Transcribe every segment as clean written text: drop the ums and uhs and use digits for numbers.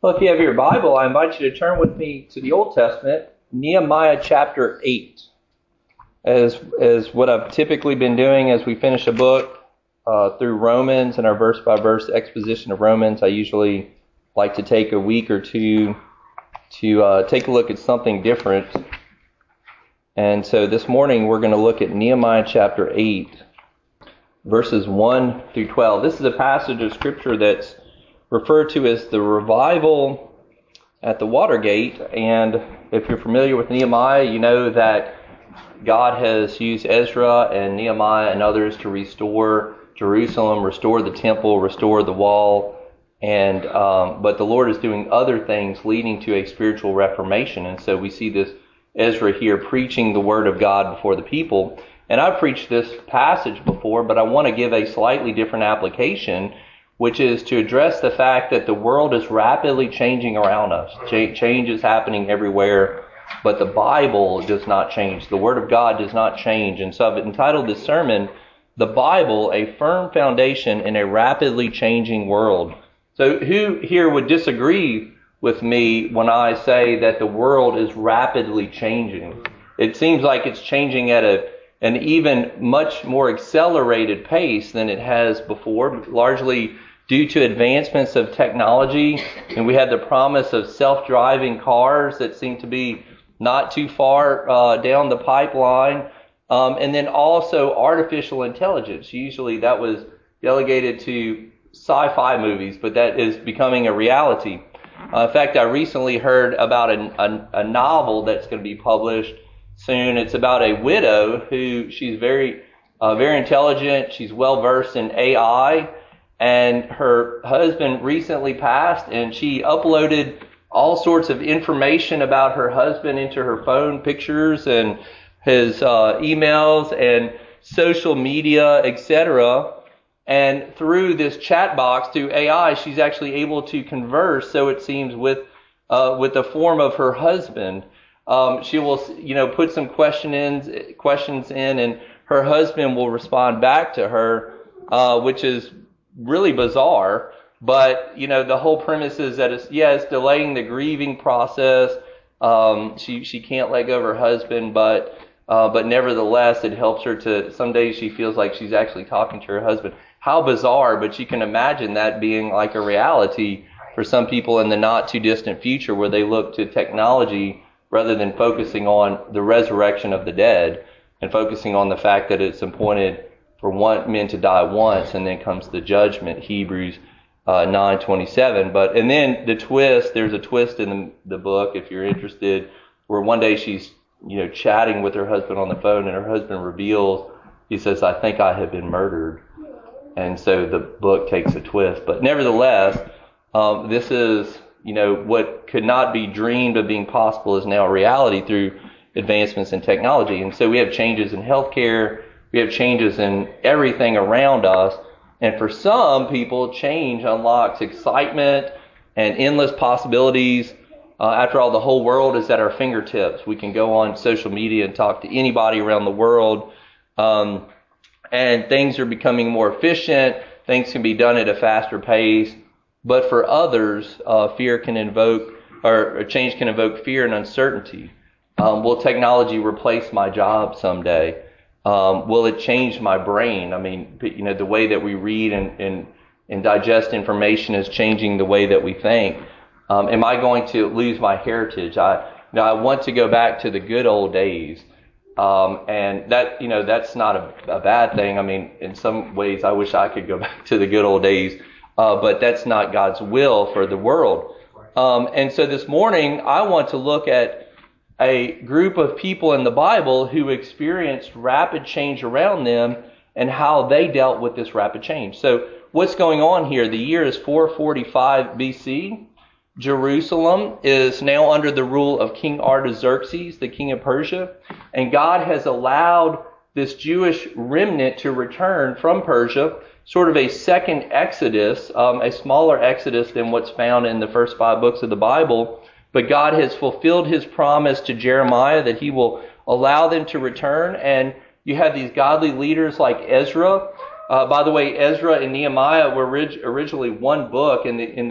Well, if you have your Bible, I invite you to turn with me to the Old Testament, Nehemiah chapter 8. As what I've typically been doing as we finish a book through Romans and our verse-by-verse exposition of Romans, I usually like to take a week or two to take a look at something different. And so this morning we're going to look at Nehemiah chapter 8, verses 1 through 12. This is a passage of Scripture that's referred to as the revival at the Watergate. And if you're familiar with Nehemiah, you know that God has used Ezra and Nehemiah and others to restore Jerusalem, restore the temple, restore the wall. And but the Lord is doing other things leading to a spiritual reformation. And so we see this Ezra here preaching the word of God before the people. And I've preached this passage before, but I want to give a slightly different application, which is to address the fact that the world is rapidly changing around us. Change is happening everywhere, but the Bible does not change. The Word of God does not change. And so I've entitled this sermon, The Bible, a Firm Foundation in a Rapidly Changing World. So who here would disagree with me when I say that the world is rapidly changing? It seems like it's changing at an even much more accelerated pace than it has before, largely due to advancements of technology. And we had the promise of self-driving cars that seem to be not too far down the pipeline. And then also artificial intelligence. Usually that was delegated to sci-fi movies, but that is becoming a reality. In fact, I recently heard about a novel that's going to be published soon. It's about a widow who she's very intelligent. She's well versed in AI, and her husband recently passed, and she uploaded all sorts of information about her husband into her phone, pictures and his emails and social media, etc. And through this chat box, through AI, she's actually able to converse, so it seems, with the form of her husband. She will, put some questions in, and her husband will respond back to her, which is really bizarre. But, the whole premise is that it's delaying the grieving process. She can't let go of her husband, but nevertheless, it helps her to, some days she feels like she's actually talking to her husband. How bizarre, but you can imagine that being like a reality for some people in the not too distant future, where they look to technology rather than focusing on the resurrection of the dead and focusing on the fact that it's appointed for men to die once, and then comes the judgment, Hebrews 9:27. And then the twist, there's a twist in the book, if you're interested, where one day she's chatting with her husband on the phone, and her husband reveals, he says, "I think I have been murdered." And so the book takes a twist. But nevertheless, this is, what could not be dreamed of being possible is now a reality through advancements in technology. And so we have changes in healthcare, we have changes in everything around us. And for some people, change unlocks excitement and endless possibilities. After all, the whole world is at our fingertips. We can go on social media and talk to anybody around the world. And things are becoming more efficient. Things can be done at a faster pace. But for others, change can invoke fear and uncertainty. Will technology replace my job someday? Will it change my brain? I mean, the way that we read and digest information is changing the way that we think. Am I going to lose my heritage? I want to go back to the good old days. And that, that's not a bad thing. I mean, in some ways, I wish I could go back to the good old days. But that's not God's will for the world. And so this morning, I want to look at a group of people in the Bible who experienced rapid change around them and how they dealt with this rapid change. So what's going on here? The year is 445 BC. Jerusalem is now under the rule of King Artaxerxes, the king of Persia. And God has allowed this Jewish remnant to return from Persia, sort of a second exodus, a smaller exodus than what's found in the first 5 books of the Bible. But God has fulfilled his promise to Jeremiah that he will allow them to return. And you have these godly leaders like Ezra. By the way, Ezra and Nehemiah were originally one book in the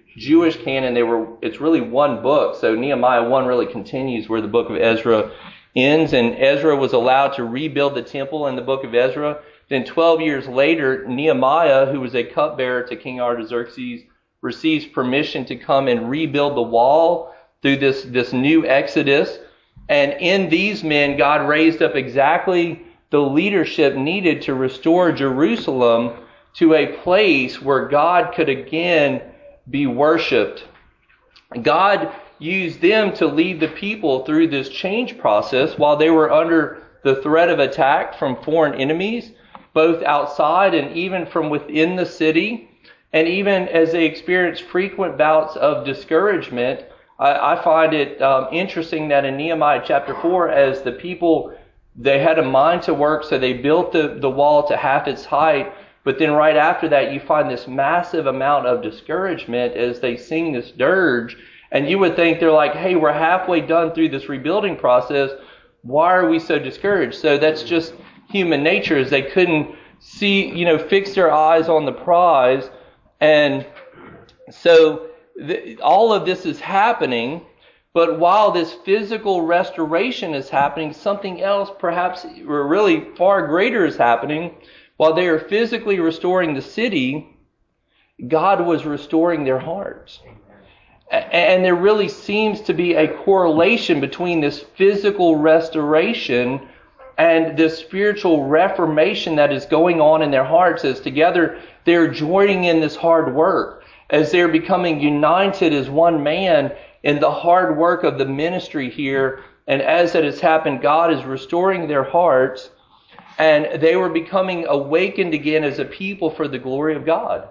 Jewish canon, it's really one book. So Nehemiah 1 really continues where the book of Ezra ends. And Ezra was allowed to rebuild the temple in the book of Ezra. Then 12 years later, Nehemiah, who was a cupbearer to King Artaxerxes, receives permission to come and rebuild the wall through this new exodus. And in these men, God raised up exactly the leadership needed to restore Jerusalem to a place where God could again be worshipped. God used them to lead the people through this change process while they were under the threat of attack from foreign enemies, both outside and even from within the city. And even as they experienced frequent bouts of discouragement, I find it interesting that in Nehemiah chapter 4, as the people, they had a mind to work, so they built the wall to half its height. But then right after that, you find this massive amount of discouragement as they sing this dirge. And you would think they're like, hey, we're halfway done through this rebuilding process. Why are we so discouraged? So that's just human nature, as they couldn't see, fix their eyes on the prize. And so all of this is happening. But while this physical restoration is happening, something else perhaps really far greater is happening. While they are physically restoring the city, God was restoring their hearts. And there really seems to be a correlation between this physical restoration and this spiritual reformation that is going on in their hearts, as together they're joining in this hard work, as they're becoming united as one man in the hard work of the ministry here. And as that has happened, God is restoring their hearts, and they were becoming awakened again as a people for the glory of God.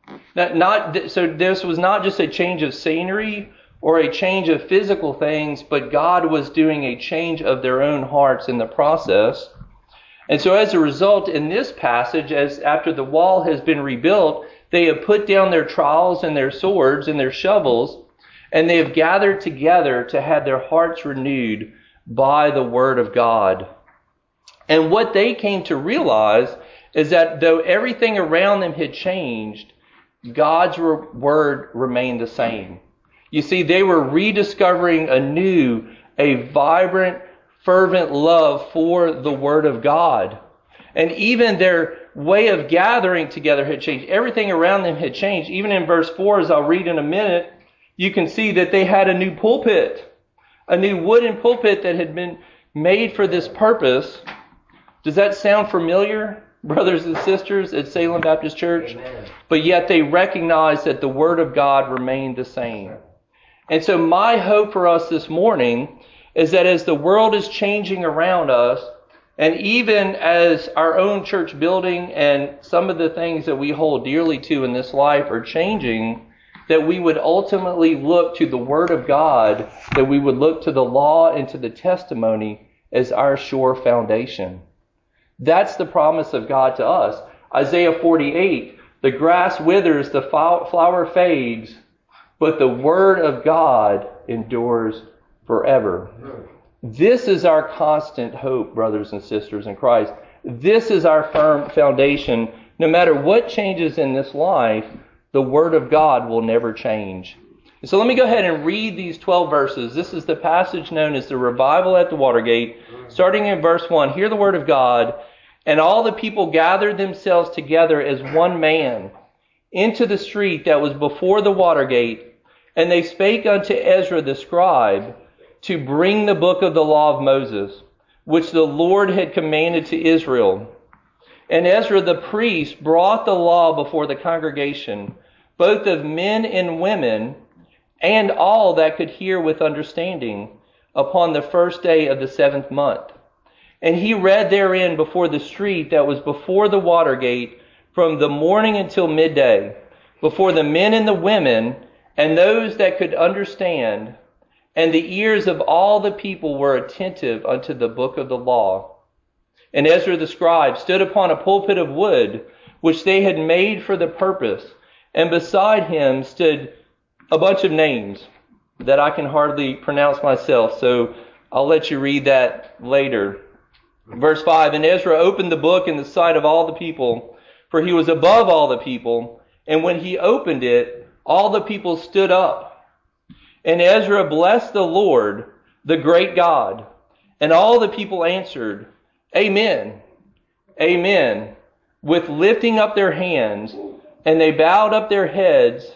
So this was not just a change of scenery or a change of physical things, but God was doing a change of their own hearts in the process. And so as a result, in this passage, as after the wall has been rebuilt, they have put down their trowels and their swords and their shovels, and they have gathered together to have their hearts renewed by the word of God. And what they came to realize is that though everything around them had changed, God's word remained the same. You see, they were rediscovering anew a vibrant, fervent love for the word of God. And even their way of gathering together had changed. Everything around them had changed. Even in verse 4, as I'll read in a minute, you can see that they had a new pulpit, a new wooden pulpit that had been made for this purpose. Does that sound familiar, brothers and sisters at Salem Baptist Church? Amen. But yet they recognized that the Word of God remained the same. And so my hope for us this morning is that as the world is changing around us, and even as our own church building and some of the things that we hold dearly to in this life are changing, that we would ultimately look to the Word of God, that we would look to the law and to the testimony as our sure foundation. That's the promise of God to us. Isaiah 48, the grass withers, the flower fades, but the word of God endures forever. This is our constant hope, brothers and sisters in Christ. This is our firm foundation. No matter what changes in this life, the word of God will never change. So let me go ahead and read these 12 verses. This is the passage known as the revival at the Watergate. Starting in verse 1, hear the word of God. And all the people gathered themselves together as one man into the street that was before the Watergate. And they spake unto Ezra the scribe to bring the book of the law of Moses, which the Lord had commanded to Israel. And Ezra the priest brought the law before the congregation, both of men and women, and all that could hear with understanding, upon the first day of the 7th month. And he read therein before the street that was before the Watergate from the morning until midday, before the men and the women, and those that could understand. And the ears of all the people were attentive unto the book of the law. And Ezra the scribe stood upon a pulpit of wood, which they had made for the purpose. And beside him stood a bunch of names that I can hardly pronounce myself, so I'll let you read that later. Verse 5, and Ezra opened the book in the sight of all the people, for he was above all the people. And when he opened it, all the people stood up. And Ezra blessed the Lord, the great God. And all the people answered, Amen, Amen, with lifting up their hands. And they bowed their heads,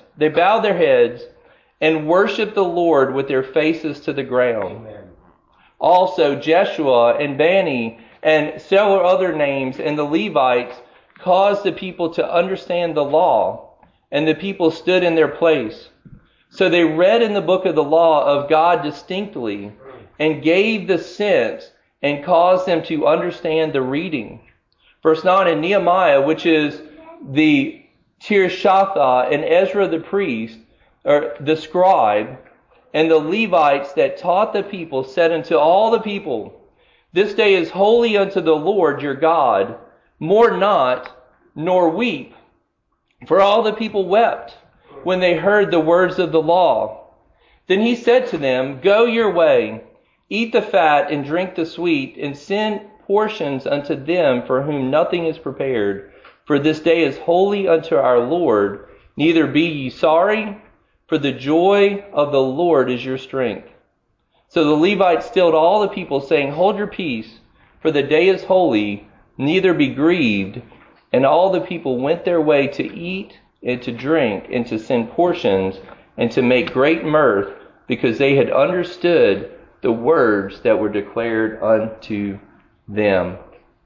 and worshiped the Lord with their faces to the ground. Amen. Also Jeshua and Bani and several other names and the Levites caused the people to understand the law, and the people stood in their place. So they read in the book of the law of God distinctly, and gave the sense, and caused them to understand the reading. Verse 9, in Nehemiah, which is the Tirshatha, and Ezra the priest, or the scribe, and the Levites that taught the people, said unto all the people, This day is holy unto the Lord your God. Mourn not, nor weep. For all the people wept when they heard the words of the law. Then he said to them, Go your way, eat the fat and drink the sweet, and send portions unto them for whom nothing is prepared. For this day is holy unto our Lord. Neither be ye sorry, for the joy of the Lord is your strength. So the Levites stilled all the people, saying, Hold your peace, for the day is holy, neither be grieved. And all the people went their way to eat and to drink and to send portions and to make great mirth, because they had understood the words that were declared unto them.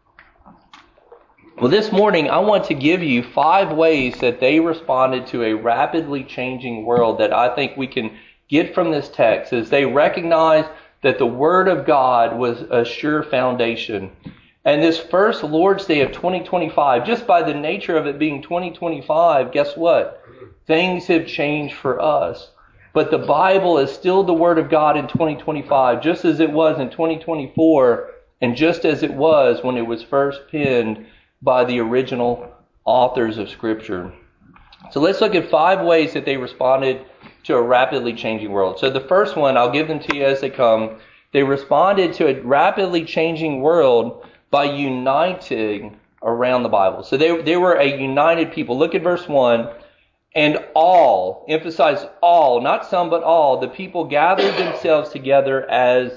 Well, this morning I want to give you 5 ways that they responded to a rapidly changing world that I think we can get from this text, as they recognized that the Word of God was a sure foundation. And this first Lord's Day of 2025, just by the nature of it being 2025, guess what? Things have changed for us. But the Bible is still the Word of God in 2025, just as it was in 2024, and just as it was when it was first penned by the original authors of Scripture. So let's look at 5 ways that they responded to a rapidly changing world. So the first one, I'll give them to you as they come. They responded to a rapidly changing world by uniting around the Bible. So they were a united people. Look at verse 1. And all, emphasize all, not some but all, the people gathered themselves together as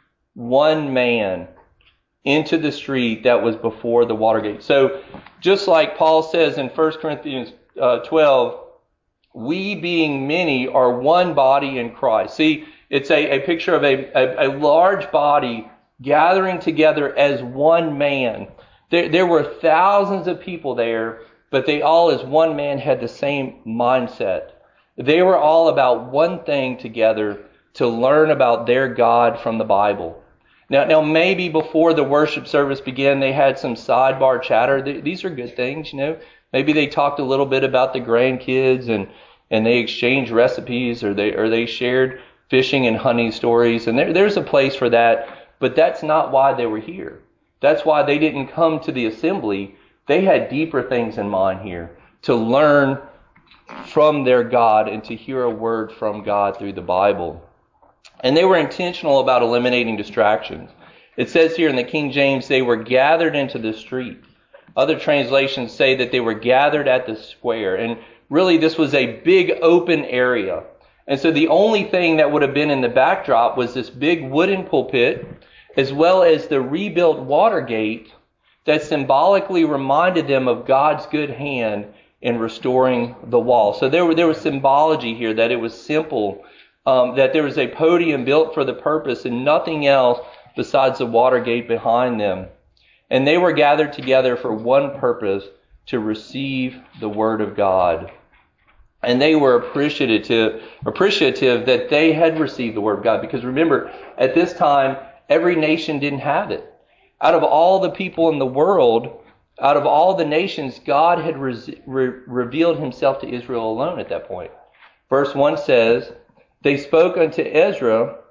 one man into the street that was before the water gate. So just like Paul says in 1 Corinthians 12, we being many are one body in Christ. See, it's a picture of a large body gathering together as one man. There were thousands of people there, but they all as one man had the same mindset. They were all about one thing together, to learn about their God from the Bible. Now maybe before the worship service began, they had some sidebar chatter. These are good things, you know. Maybe they talked a little bit about the grandkids and they exchanged recipes, or they shared fishing and hunting stories. And there's a place for that, but that's not why they were here. That's why they didn't come to the assembly. They had deeper things in mind here, to learn from their God and to hear a word from God through the Bible. And they were intentional about eliminating distractions. It says here in the King James, they were gathered into the street. Other translations say that they were gathered at the square. And really, this was a big open area. And so the only thing that would have been in the backdrop was this big wooden pulpit, as well as the rebuilt water gate that symbolically reminded them of God's good hand in restoring the wall. So there was symbology here, that it was simple, that there was a podium built for the purpose and nothing else besides the water gate behind them. And they were gathered together for one purpose, to receive the Word of God. And they were appreciative that they had received the Word of God. Because remember, at this time, every nation didn't have it. Out of all the people in the world, out of all the nations, God had revealed himself to Israel alone at that point. Verse 1 says, They spoke unto Ezra,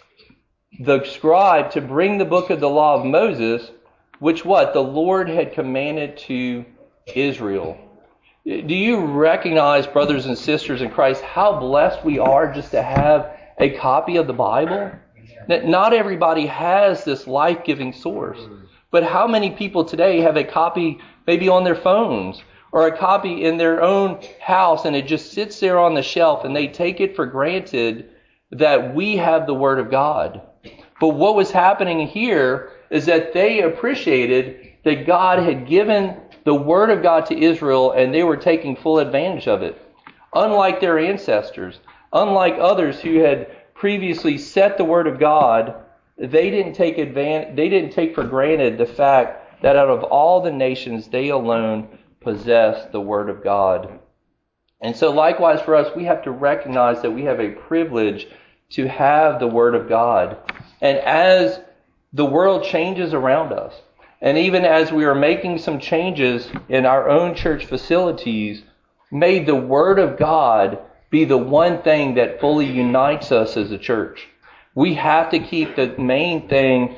the scribe, to bring the book of the law of Moses, which what? The Lord had commanded to Israel. Do you recognize, brothers and sisters in Christ, how blessed we are just to have a copy of the Bible? That not everybody has this life-giving source. But how many people today have a copy maybe on their phones or a copy in their own house, and it just sits there on the shelf, and they take it for granted that we have the Word of God. But what was happening here is that they appreciated that God had given the Word of God to Israel, and they were taking full advantage of it. Unlike their ancestors, unlike others who had previously set the Word of God, they didn't take for granted the fact that out of all the nations, they alone possessed the Word of God. And so likewise for us, we have to recognize that we have a privilege to have the Word of God. And as the world changes around us, and even as we are making some changes in our own church facilities, may the Word of God be the one thing that fully unites us as a church. We have to keep the main thing,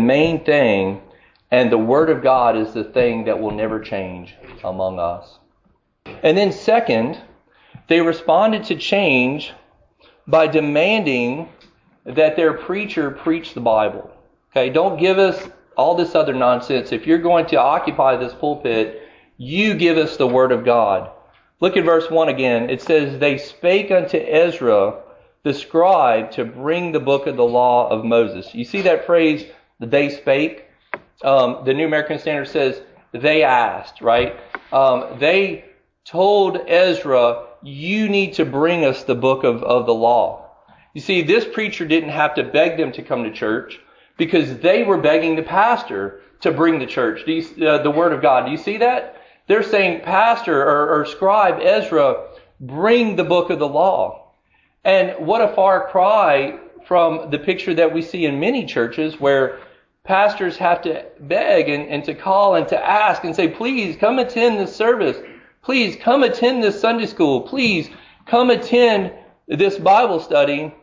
and the Word of God is the thing that will never change among us. And then second, they responded to change by demanding that their preacher preach the Bible. Okay, don't give us all this other nonsense. If you're going to occupy this pulpit, you give us the Word of God. Look at verse 1 again. It says, they spake unto Ezra, the scribe, to bring the book of the law of Moses. You see that phrase, they spake? The New American Standard says, they asked, right? They told Ezra, you need to bring us the book of the law. You see, this preacher didn't have to beg them to come to church because they were begging the pastor to bring the church, the Word of God. Do you see that? They're saying, pastor or scribe Ezra, bring the book of the law. And what a far cry from the picture that we see in many churches where pastors have to beg and to call and to ask and say, please come attend this service. Please come attend this Sunday school. Please come attend this Bible study.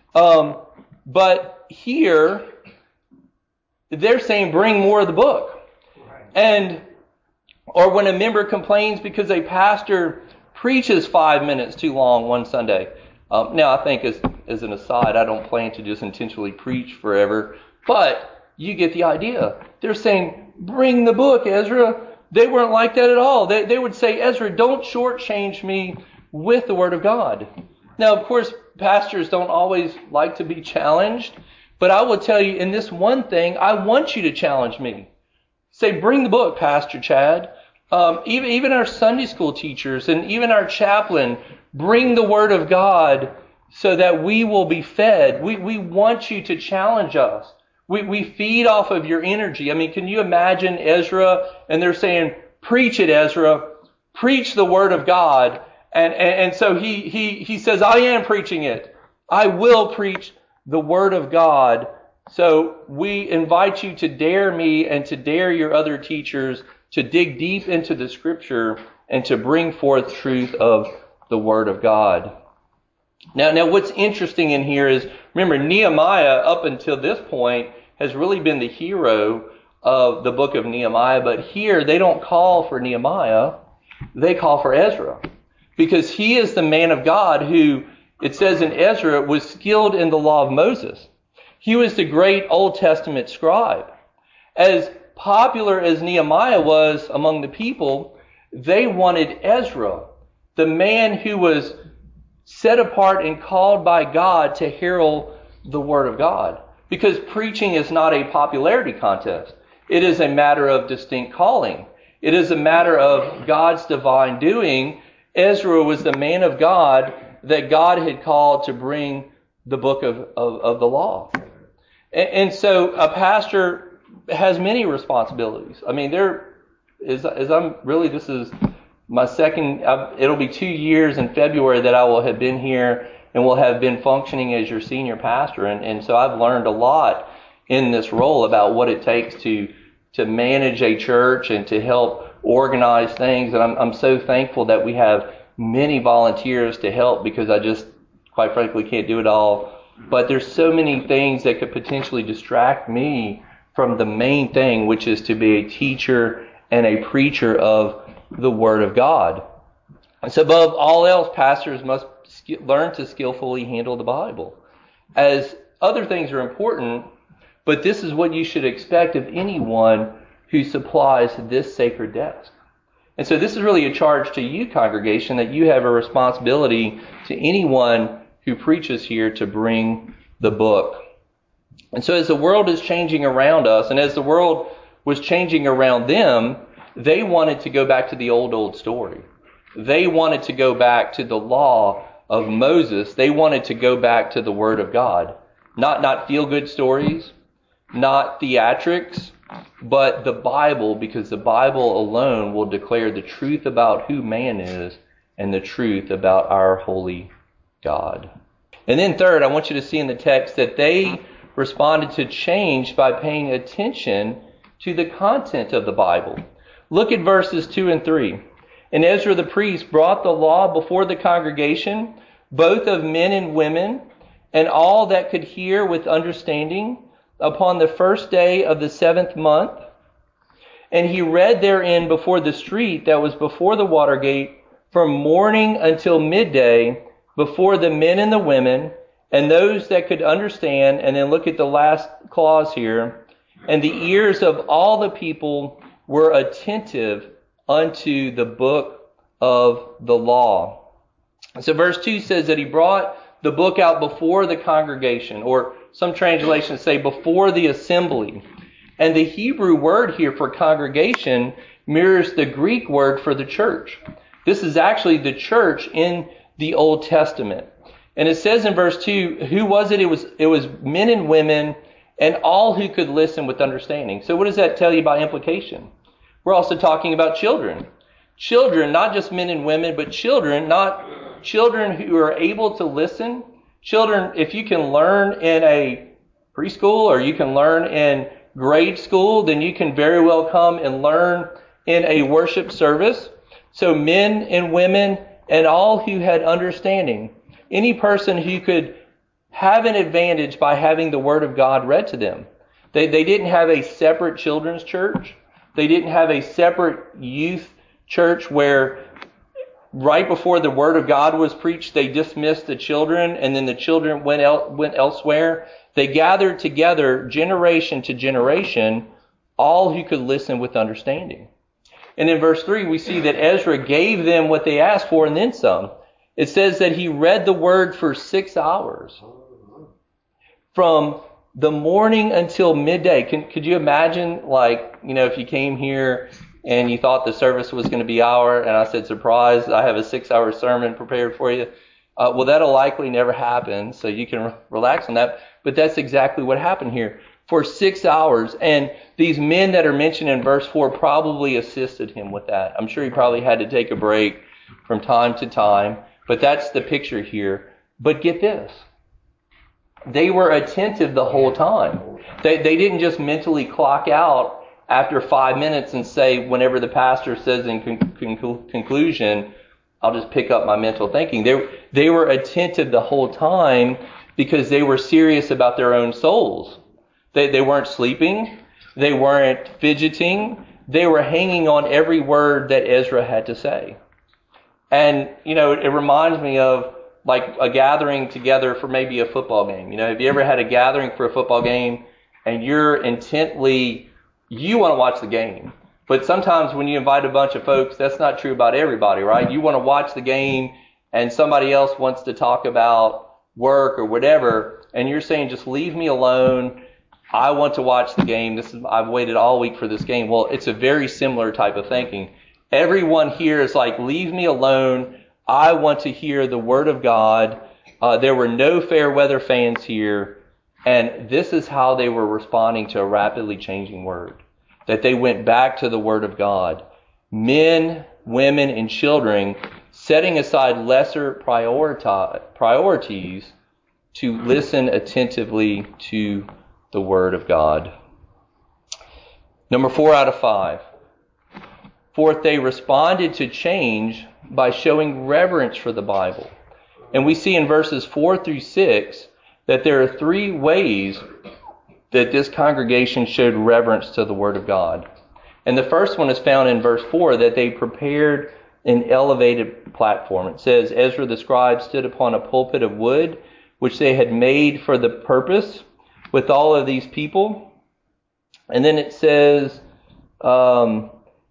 But here, they're saying bring more of the book. Or when a member complains because a pastor preaches 5 minutes too long one Sunday. Now, I think as an aside, I don't plan to just intentionally preach forever. But you get the idea. They're saying, bring the book, Ezra. They weren't like that at all. They would say, Ezra, don't shortchange me with the Word of God. Now, of course, pastors don't always like to be challenged. But I will tell you, in this one thing, I want you to challenge me. Say, bring the book, Pastor Chad. Even our Sunday school teachers and even our chaplain, bring the Word of God so that we will be fed. We want you to challenge us. We feed off of your energy. I mean, can you imagine Ezra? And they're saying, preach it, Ezra. Preach the Word of God. And so he says, I am preaching it. I will preach the Word of God. So we invite you to dare me and to dare your other teachers to dig deep into the Scripture and to bring forth truth of the Word of God. Now what's interesting in here is, remember, Nehemiah up until this point has really been the hero of the book of Nehemiah, but here they don't call for Nehemiah, they call for Ezra. Because he is the man of God who, it says in Ezra, was skilled in the law of Moses. He was the great Old Testament scribe. As popular as Nehemiah was among the people, they wanted Ezra, the man who was set apart and called by God to herald the Word of God. Because preaching is not a popularity contest. It is a matter of distinct calling. It is a matter of God's divine doing. Ezra was the man of God that God had called to bring the book of the law. And so a pastor has many responsibilities. I mean, this is my second, it'll be 2 years in February that I will have been here and will have been functioning as your senior pastor. And so I've learned a lot in this role about what it takes to manage a church and to help organize things. And I'm so thankful that we have many volunteers to help, because I just, quite frankly, can't do it all. But there's so many things that could potentially distract me from the main thing, which is to be a teacher and a preacher of the Word of God. And so above all else, pastors must learn to skillfully handle the Bible. As other things are important, but this is what you should expect of anyone who supplies this sacred desk. And so this is really a charge to you, congregation, that you have a responsibility to anyone who preaches here to bring the book. And so as the world is changing around us, and as the world was changing around them, they wanted to go back to the old story. They wanted to go back to the law of Moses. They wanted to go back to the Word of God. Not feel-good stories, not theatrics, but the Bible, because the Bible alone will declare the truth about who man is and the truth about our holy God. And then third, I want you to see in the text that they responded to change by paying attention to the content of the Bible. Look at verses 2 and 3. And Ezra the priest brought the law before the congregation, both of men and women, and all that could hear with understanding, upon the first day of the 7th month. And he read therein before the street that was before the water gate, from morning until midday, before the men and the women, and those that could understand. And then look at the last clause here. And the ears of all the people were attentive unto the book of the law. So verse 2 says that he brought the book out before the congregation, or some translations say before the assembly. And the Hebrew word here for congregation mirrors the Greek word for the church. This is actually the church in the Old Testament. And it says in verse 2, who was it? It was men and women and all who could listen with understanding. So what does that tell you by implication? We're also talking about children. Children, not just men and women, but children, not children who are able to listen. Children, if you can learn in a preschool or you can learn in grade school, then you can very well come and learn in a worship service. So men and women and all who had understanding. Any person who could have an advantage by having the Word of God read to them. They didn't have a separate children's church. They didn't have a separate youth church where right before the Word of God was preached, they dismissed the children and then the children went elsewhere. They gathered together generation to generation, all who could listen with understanding. And in verse 3, we see that Ezra gave them what they asked for and then some. It says that he read the Word for 6 hours. From the morning until midday. Could you imagine, if you came here and you thought the service was going to be an hour, and I said, surprise, I have a 6-hour sermon prepared for you. Well, that'll likely never happen, so you can relax on that. But that's exactly what happened here. For 6 hours, and these men that are mentioned in verse 4 probably assisted him with that. I'm sure he probably had to take a break from time to time, but that's the picture here. But get this. They were attentive the whole time. They didn't just mentally clock out after 5 minutes and say, whenever the pastor says in conclusion, I'll just pick up my mental thinking. They were attentive the whole time because they were serious about their own souls. They weren't sleeping. They weren't fidgeting. They were hanging on every word that Ezra had to say. And, it reminds me of like a gathering together for maybe a football game. Have you ever had a gathering for a football game and you want to watch the game. But sometimes when you invite a bunch of folks, that's not true about everybody, right? You want to watch the game and somebody else wants to talk about work or whatever, and you're saying, just leave me alone. I want to watch the game. I've waited all week for this game. Well, it's a very similar type of thinking. Everyone here is like, leave me alone. I want to hear the Word of God. There were no fair weather fans here. And this is how they were responding to a rapidly changing Word. That they went back to the Word of God. Men, women, and children setting aside lesser priorities to listen attentively to the Word of God. Number 4 out of 5. Fourth, they responded to change by showing reverence for the Bible. And we see in verses 4 through 6 that there are 3 ways that this congregation showed reverence to the Word of God. And the first one is found in verse 4, that they prepared an elevated platform. It says, Ezra the scribe stood upon a pulpit of wood, which they had made for the purpose, with all of these people. And then it says,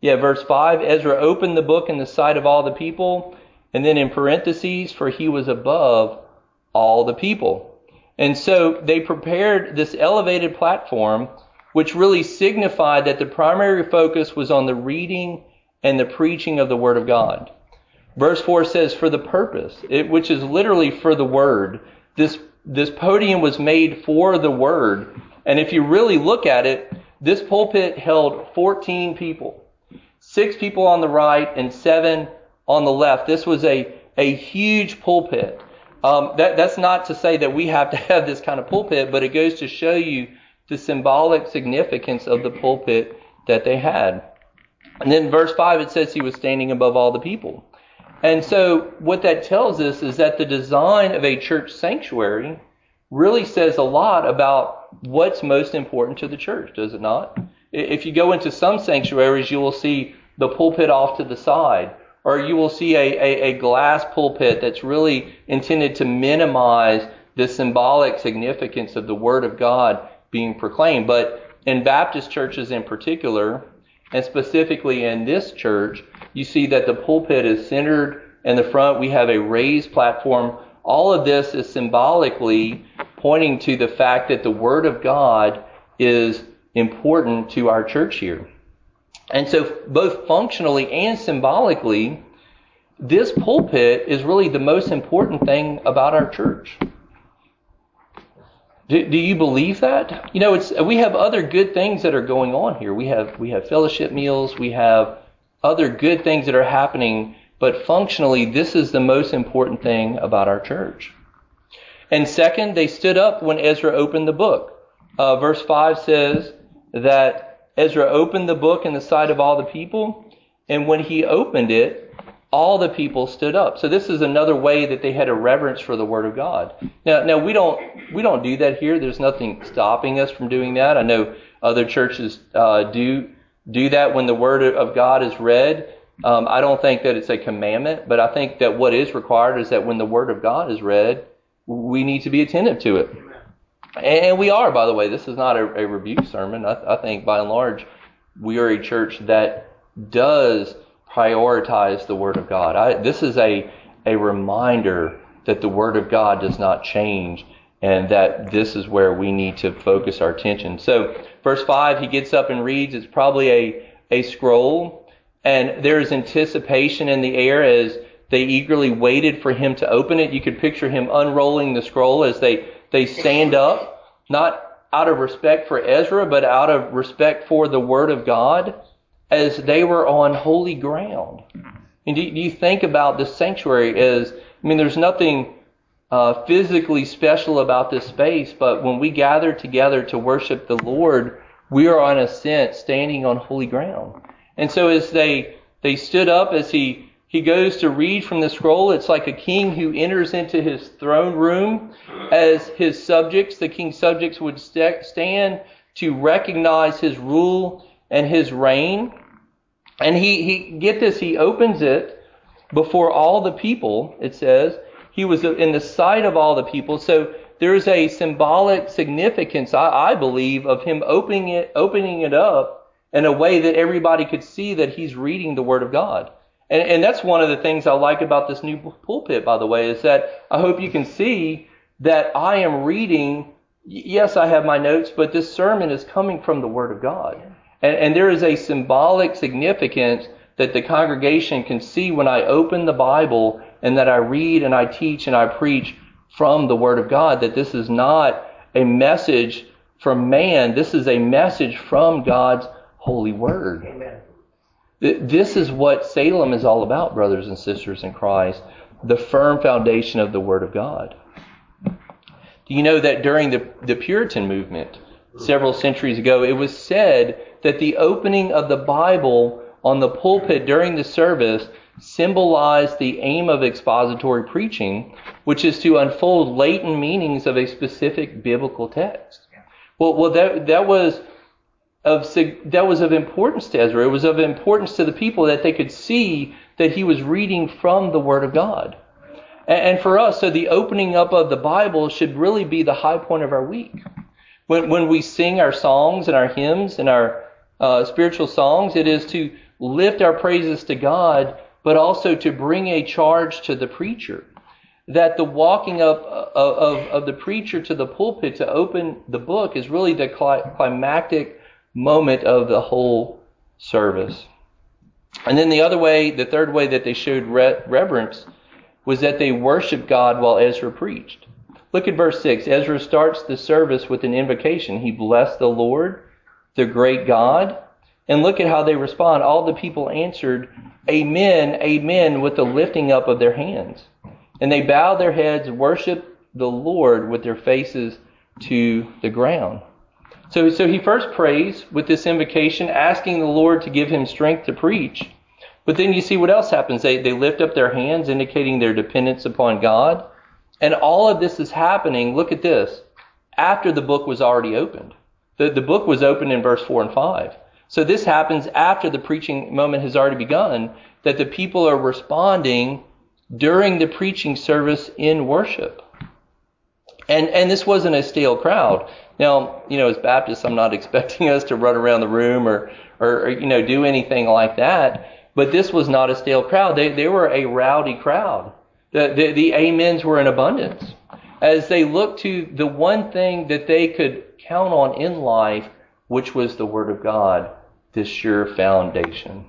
Yeah, verse 5, Ezra opened the book in the sight of all the people, and then in parentheses, for he was above all the people. And so they prepared this elevated platform, which really signified that the primary focus was on the reading and the preaching of the Word of God. Verse 4 says, for the purpose, which is literally for the Word. This podium was made for the Word. And if you really look at it, this pulpit held 14 people. 6 people on the right and 7 on the left. This was a huge pulpit. That's not to say that we have to have this kind of pulpit, but it goes to show you the symbolic significance of the pulpit that they had. And then verse 5, it says he was standing above all the people. And so what that tells us is that the design of a church sanctuary really says a lot about what's most important to the church, does it not? If you go into some sanctuaries, you will see the pulpit off to the side, or you will see a glass pulpit that's really intended to minimize the symbolic significance of the Word of God being proclaimed. But in Baptist churches in particular, and specifically in this church, you see that the pulpit is centered in the front. We have a raised platform. All of this is symbolically pointing to the fact that the Word of God is important to our church here. And so both functionally and symbolically, this pulpit is really the most important thing about our church. Do you believe that? You know, we have other good things that are going on here. We have fellowship meals. We have other good things that are happening. But functionally, this is the most important thing about our church. And second, they stood up when Ezra opened the book. Verse 5 says that Ezra opened the book in the sight of all the people. And when he opened it, all the people stood up. So this is another way that they had a reverence for the Word of God. Now we don't do that here. There's nothing stopping us from doing that. I know other churches do that when the Word of God is read. I don't think that it's a commandment, but I think that what is required is that when the Word of God is read, we need to be attentive to it. And we are, by the way. This is not a rebuke sermon. I think by and large, we are a church that does prioritize the Word of God. This is a reminder that the Word of God does not change, and that this is where we need to focus our attention. So verse 5, he gets up and reads. It's probably a scroll, and there is anticipation in the air as they eagerly waited for him to open it. You could picture him unrolling the scroll as they stand up, not out of respect for Ezra, but out of respect for the Word of God, as they were on holy ground. And do you think about the sanctuary as, there's nothing physically special about this space, but when we gather together to worship the Lord, we are, in a sense, standing on holy ground. And so as they stood up, as he goes to read from the scroll, it's like a king who enters into his throne room as his subjects, the king's subjects, would stand to recognize his rule and his reign. And he opens it before all the people, it says. He was in the sight of all the people. So there's a symbolic significance, I believe, of him opening it up in a way that everybody could see that he's reading the Word of God. And that's one of the things I like about this new pulpit, by the way, is that I hope you can see that I am reading. Yes, I have my notes, but this sermon is coming from the Word of God. And there is a symbolic significance that the congregation can see when I open the Bible and that I read and I teach and I preach from the Word of God, that this is not a message from man. This is a message from God's holy Word. Amen. This is what Salem is all about, brothers and sisters in Christ, the firm foundation of the Word of God. Do you know that during the Puritan movement, several centuries ago, it was said that the opening of the Bible on the pulpit during the service symbolized the aim of expository preaching, which is to unfold latent meanings of a specific biblical text. Well, that was of importance to Ezra. It was of importance to the people that they could see that he was reading from the Word of God. And for us, so the opening up of the Bible should really be the high point of our week. When we sing our songs and our hymns and our spiritual songs, it is to lift our praises to God, but also to bring a charge to the preacher. That the walking up of the preacher to the pulpit to open the book is really the climactic moment of the whole service. And then the third way that they showed reverence was that they worshiped God while Ezra preached. Look at verse 6. Ezra starts the service with an invocation. He blessed the Lord, the great God. And look at how they respond. All the people answered, Amen, Amen, with the lifting up of their hands. And they bowed their heads, worshiped the Lord with their faces to the ground. So he first prays with this invocation, asking the Lord to give him strength to preach. But then you see what else happens. They lift up their hands, indicating their dependence upon God. And all of this is happening, look at this, after the book was already opened. The book was opened in verse 4 and 5. So this happens after the preaching moment has already begun, that the people are responding during the preaching service in worship. And this wasn't a stale crowd. Now, as Baptists, I'm not expecting us to run around the room or do anything like that. But this was not a stale crowd. They were a rowdy crowd. The amens were in abundance. As they looked to the one thing that they could count on in life, which was the Word of God, this sure foundation.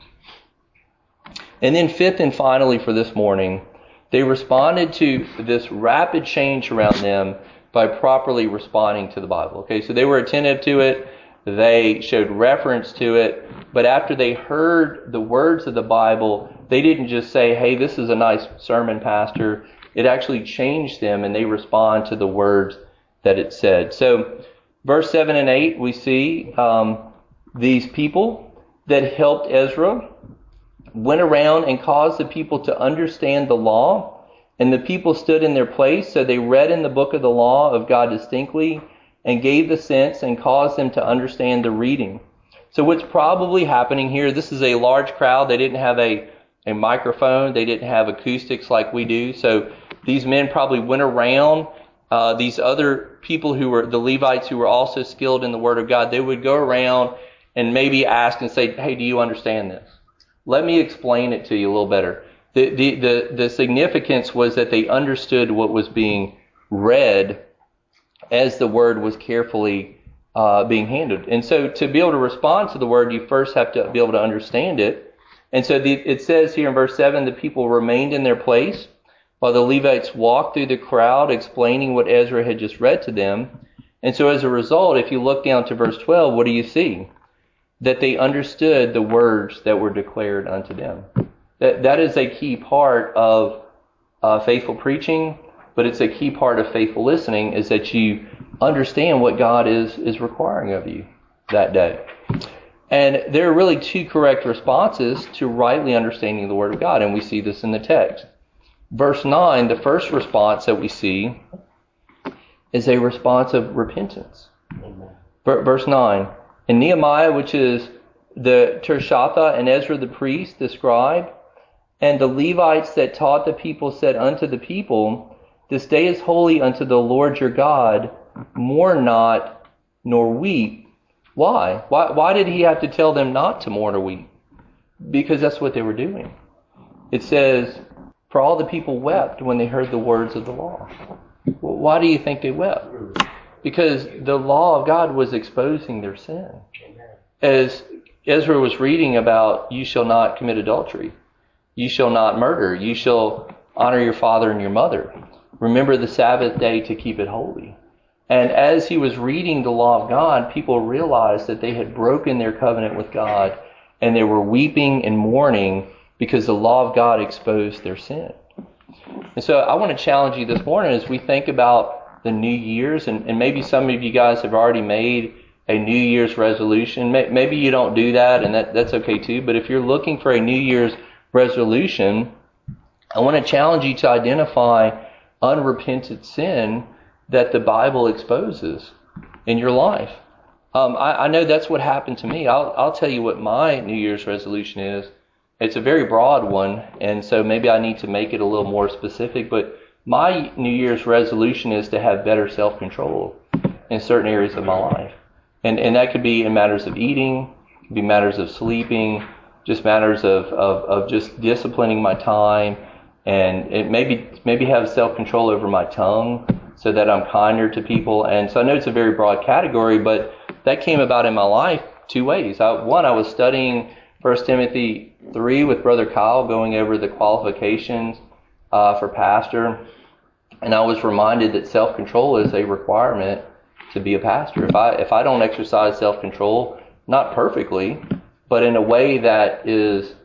And then fifth and finally for this morning, they responded to this rapid change around them by properly responding to the Bible. Okay, so they were attentive to it. They showed reference to it. But after they heard the words of the Bible, they didn't just say, hey, this is a nice sermon, Pastor. It actually changed them, and they respond to the words that it said. So verse 7 and 8, we see these people that helped Ezra went around and caused the people to understand the law, and the people stood in their place, so they read in the book of the law of God distinctly and gave the sense and caused them to understand the reading. So what's probably happening here, this is a large crowd. They didn't have a microphone. They didn't have acoustics like we do. So these men probably went around. These other people who were the Levites who were also skilled in the Word of God, they would go around and maybe ask and say, hey, do you understand this? Let me explain it to you a little better. The significance was that they understood what was being read as the word was carefully being handled. And so to be able to respond to the word, you first have to be able to understand it. And so it says here in verse 7, the people remained in their place while the Levites walked through the crowd explaining what Ezra had just read to them. And so as a result, if you look down to verse 12, what do you see? That they understood the words that were declared unto them. That is a key part of faithful preaching, but it's a key part of faithful listening, is that you understand what God is requiring of you that day. And there are really two correct responses to rightly understanding the Word of God, and we see this in the text. Verse 9, the first response that we see is a response of repentance. Verse 9, and Nehemiah, which is the Tirshatha, and Ezra the priest, the scribe, and the Levites that taught the people said unto the people, this day is holy unto the Lord your God, mourn not, nor weep. Why? Why did he have to tell them not to mourn or weep? Because that's what they were doing. It says, for all the people wept when they heard the words of the law. Well, why do you think they wept? Because the law of God was exposing their sin. As Ezra was reading about, you shall not commit adultery. You shall not murder. You shall honor your father and your mother. Remember the Sabbath day to keep it holy. And as he was reading the law of God, people realized that they had broken their covenant with God, and they were weeping and mourning because the law of God exposed their sin. And so I want to challenge you this morning as we think about the New Year's, and maybe some of you guys have already made a New Year's resolution. Maybe you don't do that, and that's okay too. But if you're looking for a New Year's resolution, I want to challenge you to identify unrepented sin that the Bible exposes in your life. I know that's what happened to me. I'll tell you what my New Year's resolution is. It's a very broad one, and so maybe I need to make it a little more specific. But my New Year's resolution is to have better self-control in certain areas of my life. And that could be in matters of eating, it could be matters of sleeping, just matters of just disciplining my time, and it maybe have self-control over my tongue so that I'm kinder to people. And so I know it's a very broad category, but that came about in my life two ways. I was studying 1 Timothy 3 with Brother Kyle, going over the qualifications for pastor, and I was reminded that self-control is a requirement to be a pastor. If I don't exercise self-control, not perfectly, but in a way that is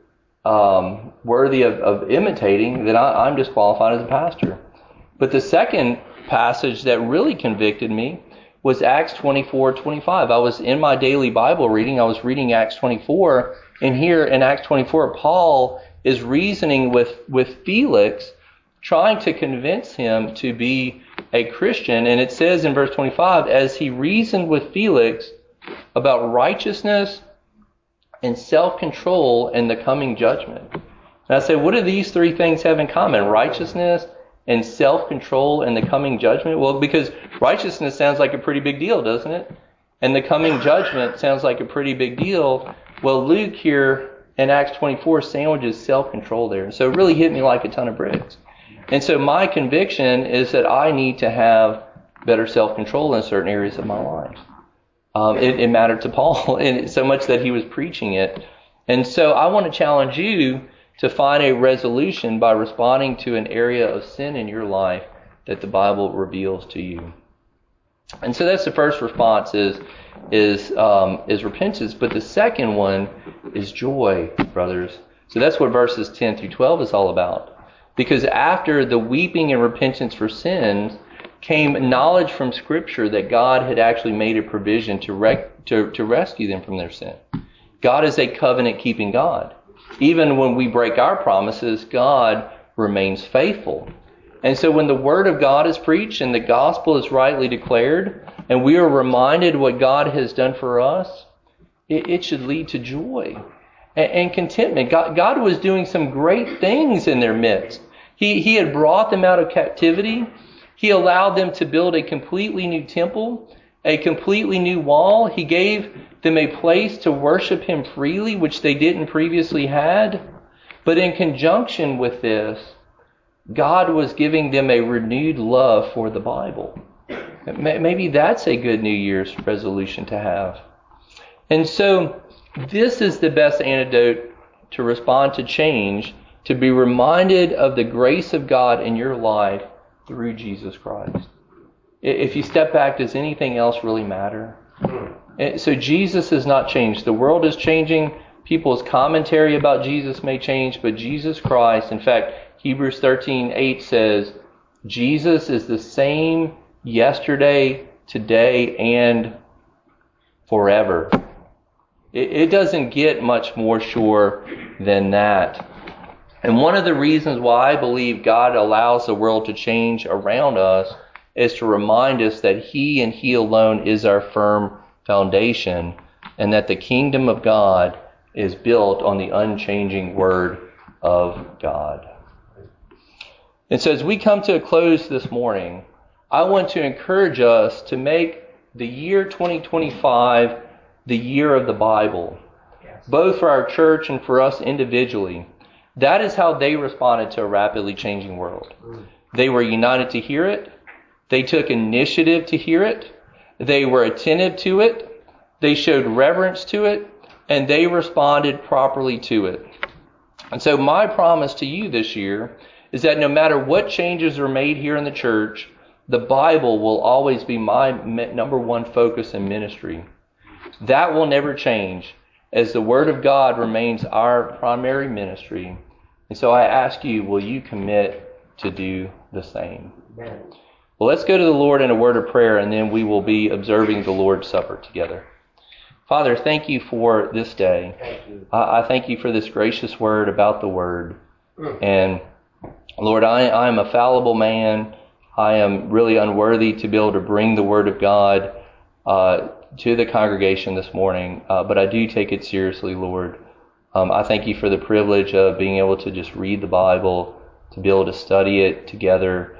worthy of imitating, then I'm disqualified as a pastor. But the second passage that really convicted me was Acts 24:25. I was in my daily Bible reading. I was reading Acts 24, and here in Acts 24, Paul is reasoning with Felix, trying to convince him to be a Christian. And it says in verse 25, as he reasoned with Felix about righteousness and self-control and the coming judgment. And I say, what do these three things have in common? Righteousness and self-control and the coming judgment? Well, because righteousness sounds like a pretty big deal, doesn't it? And the coming judgment sounds like a pretty big deal. Well, Luke here in Acts 24 sandwiches self-control there. And so it really hit me like a ton of bricks. And so my conviction is that I need to have better self-control in certain areas of my life. It mattered to Paul, and so much that he was preaching it. And so I want to challenge you to find a resolution by responding to an area of sin in your life that the Bible reveals to you. And so that's the first response is repentance. But the second one is joy, brothers. So that's what verses 10 through 12 is all about. Because after the weeping and repentance for sins came knowledge from Scripture that God had actually made a provision to rescue them from their sin. God is a covenant-keeping God. Even when we break our promises, God remains faithful. And so when the Word of God is preached and the gospel is rightly declared, and we are reminded what God has done for us, it should lead to joy and contentment. God was doing some great things in their midst. He had brought them out of captivity. He allowed them to build a completely new temple, a completely new wall. He gave them a place to worship Him freely, which they didn't previously had. But in conjunction with this, God was giving them a renewed love for the Bible. Maybe that's a good New Year's resolution to have. And so this is the best antidote to respond to change, to be reminded of the grace of God in your life through Jesus Christ. If you step back, does anything else really matter? So Jesus has not changed. The world is changing. People's commentary about Jesus may change, but Jesus Christ, in fact, Hebrews 13:8 says, Jesus is the same yesterday, today, and forever. It doesn't get much more sure than that. And one of the reasons why I believe God allows the world to change around us is to remind us that He and He alone is our firm foundation, and that the kingdom of God is built on the unchanging Word of God. And so as we come to a close this morning, I want to encourage us to make the year 2025 the year of the Bible, both for our church and for us individually. That is how they responded to a rapidly changing world. They were united to hear it. They took initiative to hear it. They were attentive to it. They showed reverence to it. And they responded properly to it. And so my promise to you this year is that no matter what changes are made here in the church, the Bible will always be my number one focus in ministry. That will never change, as the Word of God remains our primary ministry. And so I ask you, will you commit to do the same? Amen. Well, let's go to the Lord in a word of prayer, and then we will be observing the Lord's Supper together. Father, thank you for this day. I thank you for this gracious word about the Word. And Lord, I am a fallible man. I am really unworthy to be able to bring the Word of God to the congregation this morning, but I do take it seriously, Lord. I thank you for the privilege of being able to just read the Bible, to be able to study it together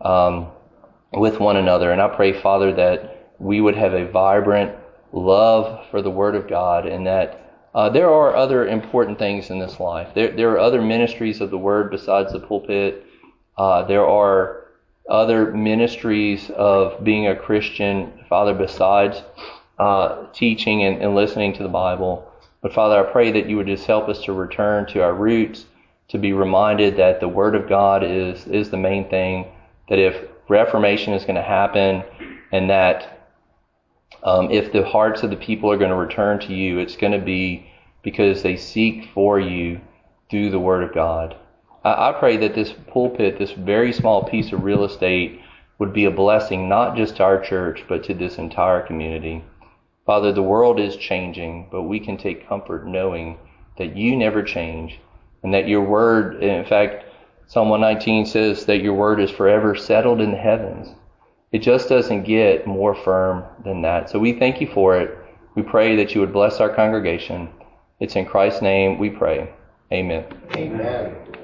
with one another. And I pray, Father, that we would have a vibrant love for the Word of God, and that There are other important things in this life. There are other ministries of the Word besides the pulpit. There are other ministries of being a Christian, Father, besides teaching and listening to the Bible. But Father, I pray that you would just help us to return to our roots, to be reminded that the Word of God is the main thing, that if reformation is going to happen, and that if the hearts of the people are going to return to you, it's going to be because they seek for you through the Word of God. I pray that this pulpit, this very small piece of real estate, would be a blessing not just to our church, but to this entire community. Father, the world is changing, but we can take comfort knowing that you never change, and that your word, in fact, Psalm 119 says that your word is forever settled in the heavens. It just doesn't get more firm than that. So we thank you for it. We pray that you would bless our congregation. It's in Christ's name we pray. Amen. Amen.